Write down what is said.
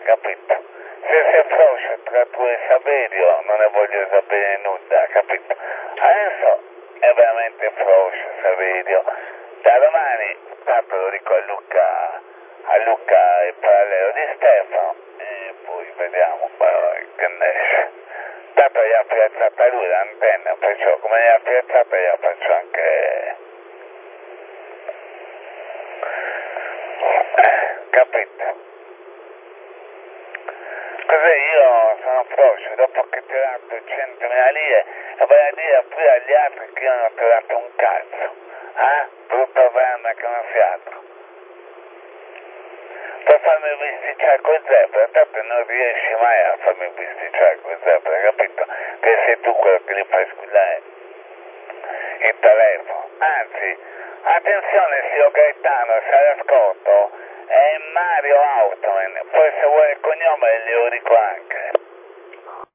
capito? Se sei froucio tra tu e Saverio non ne voglio sapere nulla, capito? Adesso è veramente froucio Saverio. Da domani, tanto lo dico a Luca il parallelo di Stefano e poi vediamo che ne esce. Tanto gli ha piazzata lui l'antenna, perciò come gli ha piazzata gliela faccio anche... capito? Così io sono froucio, dopo che ho tirato 100.000 lire e vai a dire pure agli altri che io non ho tirato un cazzo, brutto verme che non sia altro. Per farmi bisticciare con zebra, tanto non riesci mai a farmi bisticciare con zebra, capito? Che sei tu quello che li fai squillare il telefono. Anzi, attenzione signor Gaetano, se l'ascolto, è Mario Automan, poi se vuole il cognome glielo dico anche.